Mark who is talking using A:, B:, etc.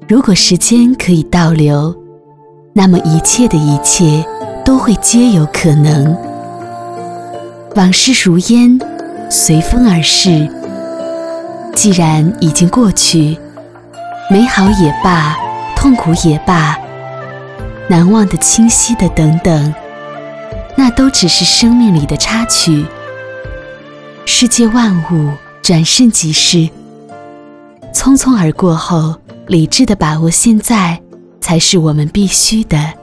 A: 如果时间可以倒流，那么一切的一切都会皆有可能。往事如烟，随风而逝。既然已经过去，美好也罢，痛苦也罢，难忘的、清晰的等等，那都只是生命里的插曲。世界万物转瞬即逝，匆匆而过后，理智地把握现在，才是我们必须的。